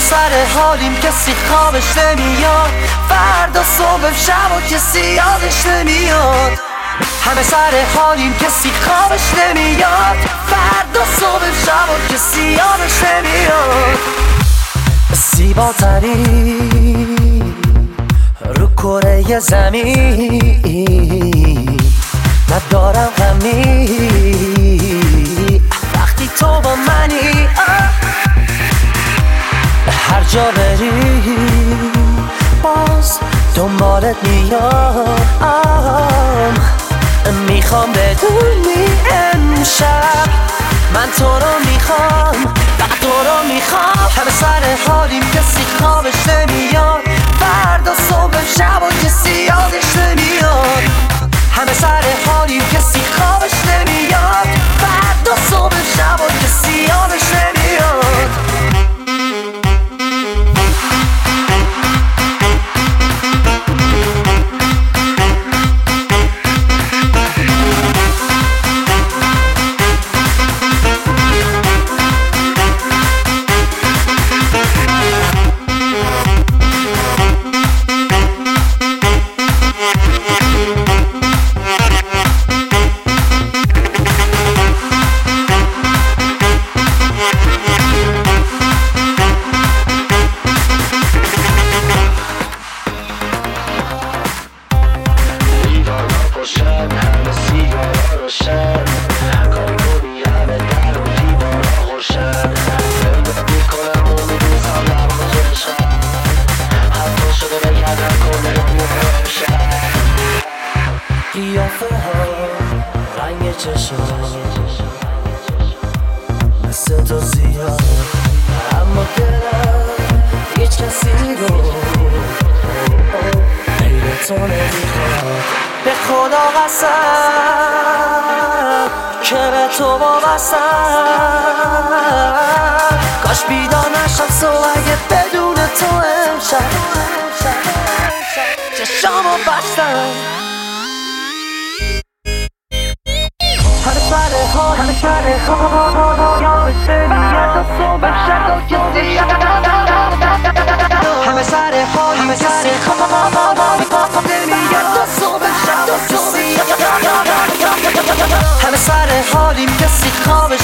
سر حالیم کسی خوابش نمیاد، فردا صبح شب و کسی یادش نمیاد. همه سر حالیم کسی خوابش نمیاد، فردا صبح شب و کسی یادش نمیاد. زیباترین رو کره زمین، ندارم غمی وقتی تو با منی. هر جا بری باز دنبالت میام. میخوام بدونی امشب من تو رو میخوام، فقط تو رو میخوام. همه سر حالیم کسی خوابش نمیاد، فردا صبح شب و کسی یادش نمیاد. همه سر حالیم کسی خوابش نمیاد، فردا صبح شب و کسی یادش نمیاد. قیافه ها رنگ چشم مثل تو زیاد، اما دلم هیچ کسی رو غیر تو نمیخواد. به خدا قسم که به تو وابستم، کاش بیدار نشم صبح اگه بدون تو امشب چشامو بستم. همه سر حال یادش نمیاد، صبح شب و کسی همه سر حال کسی نمیاد، صبح شب و کسی همه سر حالیم کسی خوابش